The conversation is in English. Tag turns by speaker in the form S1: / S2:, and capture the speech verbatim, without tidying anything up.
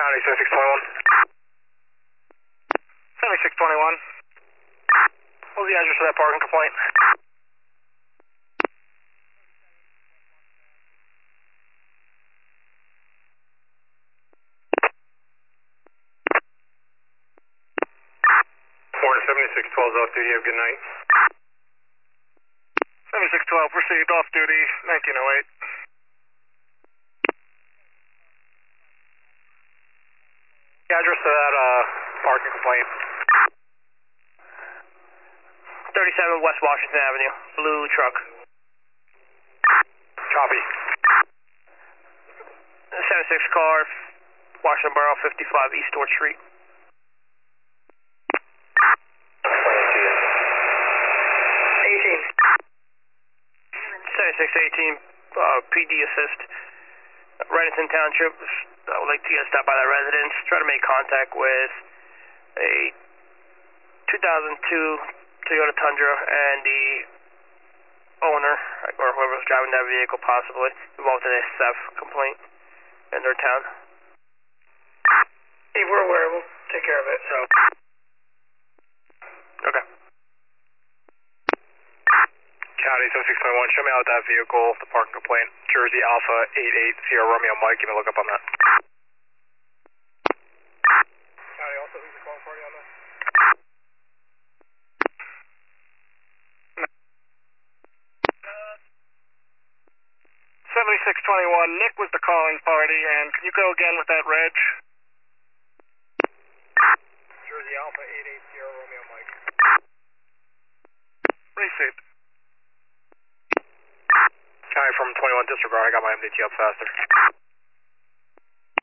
S1: County seventy-six twenty-one. seventy-six twenty-one. What was the address of that parking complaint? Warren seventy-six twelve off duty. Have a good night. seventy-six twelve, proceed off duty, nineteen oh eight. The address of that uh, parking complaint.
S2: thirty-seven West Washington Avenue, blue truck.
S1: Copy.
S2: seventy-six car, Washington Borough, fifty-five East Stewart Street. eighteen. seventy-six eighteen, uh, P D assist. Reddington Township. I would like to get stop by that residence. Try to make contact with a two thousand two Toyota Tundra and the owner, or whoever was driving that vehicle, possibly involved in a theft complaint in their town.
S1: Hey, we're aware. We'll take care of it. So.
S2: Okay.
S1: County seventy-six twenty-one, show me out that vehicle, the parking complaint, Jersey Alpha eight eight zero Romeo Mike, give me a look up on that. County, also who's the calling party on that? seventy-six twenty-one, Nick was the calling party, and can you go again with that reg? Jersey Alpha eight eight zero Romeo Mike. Receipt. County from twenty-one disregard, I got my M D T up faster.